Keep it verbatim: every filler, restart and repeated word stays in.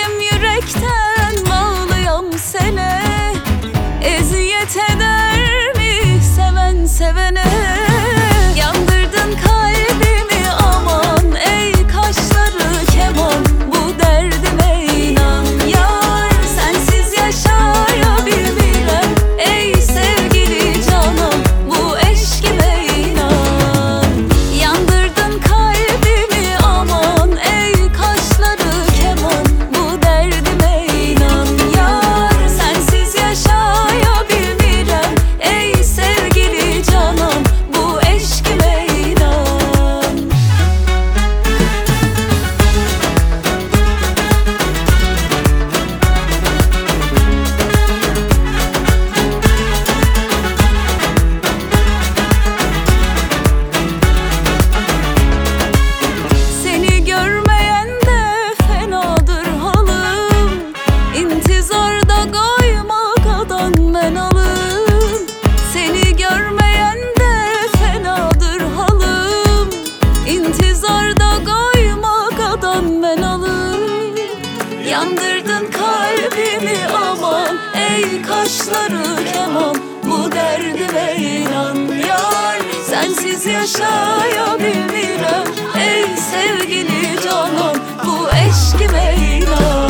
Sevdim yürekten bağlıyam sene. Eziyet eder mi seven sevene? Yandırdın kalbimi aman, ey kaşları keman. Bu derdime inan yar, sensiz yaşayabilmirem. Ey sevgili canım, bu eşkime inan. Yandırdın kalbimi aman, ey kaşları keman. Bu derdime inan yar, sensiz yaşayabilmirem. Ey sevgili canım, bu eşkime inan. Seni görmeyen de fenadır halım. İntizarda koymadan ben alım. Seni görmeyen de fenadır halım. İntizarda koymadan ben alım. Yandırdın kalbimi aman, ey kaşları keman. Bu derdime inan yar, sensiz yaşayabilmirem. Ey sevgili canım, bu eşkime inan.